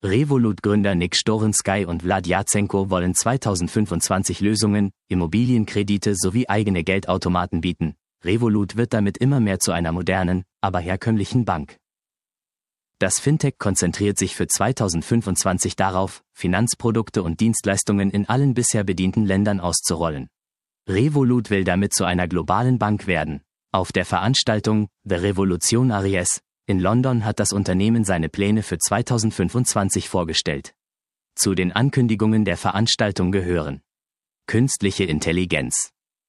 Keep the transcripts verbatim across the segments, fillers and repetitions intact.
Revolut-Gründer Nick Storenskij und Vlad Yatsenko wollen zweitausendfünfundzwanzig Lösungen, Immobilienkredite sowie eigene Geldautomaten bieten. Revolut wird damit immer mehr zu einer modernen, aber herkömmlichen Bank. Das Fintech konzentriert sich für zweitausendfünfundzwanzig darauf, Finanzprodukte und Dienstleistungen in allen bisher bedienten Ländern auszurollen. Revolut will damit zu einer globalen Bank werden. Auf der Veranstaltung The Revolutionaries in London hat das Unternehmen seine Pläne für zweitausendfünfundzwanzig vorgestellt. Zu den Ankündigungen der Veranstaltung gehören: Künstliche Intelligenz.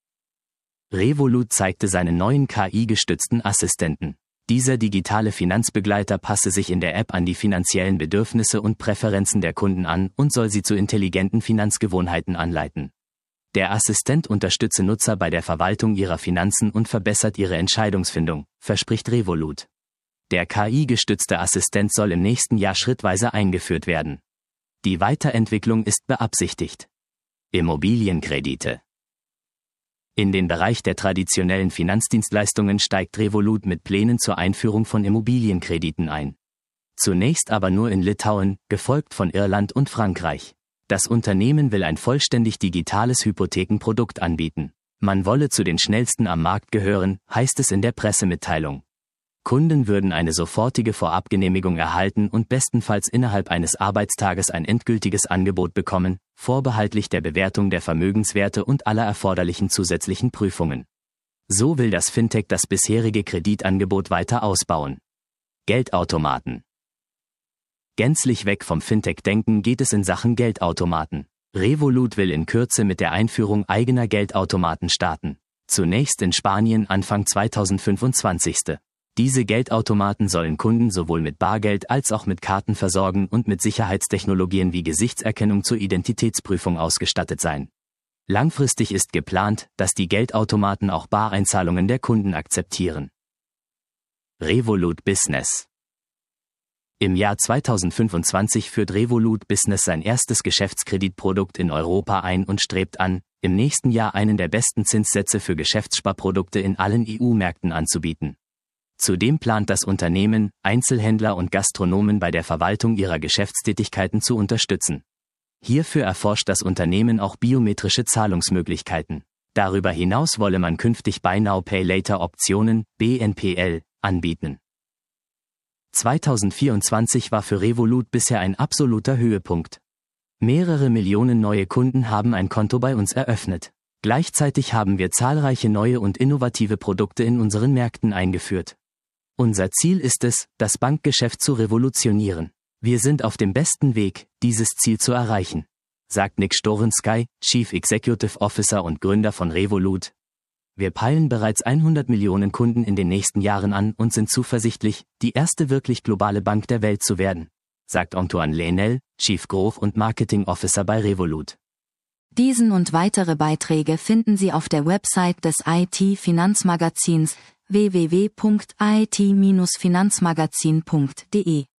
Revolut zeigte seinen neuen K I-gestützten Assistenten. Dieser digitale Finanzbegleiter passe sich in der App an die finanziellen Bedürfnisse und Präferenzen der Kunden an und soll sie zu intelligenten Finanzgewohnheiten anleiten. Der Assistent unterstütze Nutzer bei der Verwaltung ihrer Finanzen und verbessert ihre Entscheidungsfindung, verspricht Revolut. Der K I-gestützte Assistent soll im nächsten Jahr schrittweise eingeführt werden. Die Weiterentwicklung ist beabsichtigt. Immobilienkredite. In den Bereich der traditionellen Finanzdienstleistungen steigt Revolut mit Plänen zur Einführung von Immobilienkrediten ein. Zunächst aber nur in Litauen, gefolgt von Irland und Frankreich. Das Unternehmen will ein vollständig digitales Hypothekenprodukt anbieten. Man wolle zu den schnellsten am Markt gehören, heißt es in der Pressemitteilung. Kunden würden eine sofortige Vorabgenehmigung erhalten und bestenfalls innerhalb eines Arbeitstages ein endgültiges Angebot bekommen, vorbehaltlich der Bewertung der Vermögenswerte und aller erforderlichen zusätzlichen Prüfungen. So will das Fintech das bisherige Kreditangebot weiter ausbauen. Geldautomaten. Gänzlich weg vom Fintech-Denken geht es in Sachen Geldautomaten. Revolut will in Kürze mit der Einführung eigener Geldautomaten starten. Zunächst in Spanien Anfang zweitausendfünfundzwanzig. Diese Geldautomaten sollen Kunden sowohl mit Bargeld als auch mit Karten versorgen und mit Sicherheitstechnologien wie Gesichtserkennung zur Identitätsprüfung ausgestattet sein. Langfristig ist geplant, dass die Geldautomaten auch Bareinzahlungen der Kunden akzeptieren. Revolut Business. Im Jahr zweitausendfünfundzwanzig führt Revolut Business sein erstes Geschäftskreditprodukt in Europa ein und strebt an, im nächsten Jahr einen der besten Zinssätze für Geschäftssparprodukte in allen E U-Märkten anzubieten. Zudem plant das Unternehmen, Einzelhändler und Gastronomen bei der Verwaltung ihrer Geschäftstätigkeiten zu unterstützen. Hierfür erforscht das Unternehmen auch biometrische Zahlungsmöglichkeiten. Darüber hinaus wolle man künftig Buy Now Pay Later Optionen, B N P L, anbieten. zweitausendvierundzwanzig war für Revolut bisher ein absoluter Höhepunkt. Mehrere Millionen neue Kunden haben ein Konto bei uns eröffnet. Gleichzeitig haben wir zahlreiche neue und innovative Produkte in unseren Märkten eingeführt. Unser Ziel ist es, das Bankgeschäft zu revolutionieren. Wir sind auf dem besten Weg, dieses Ziel zu erreichen, sagt Nick Storenskij, Chief Executive Officer und Gründer von Revolut. Wir peilen bereits hundert Millionen Kunden in den nächsten Jahren an und sind zuversichtlich, die erste wirklich globale Bank der Welt zu werden, sagt Antoine Lenel, Chief Growth und Marketing Officer bei Revolut. Diesen und weitere Beiträge finden Sie auf der Website des I T-Finanzmagazins w w w punkt i t Bindestrich finanzmagazin punkt d e.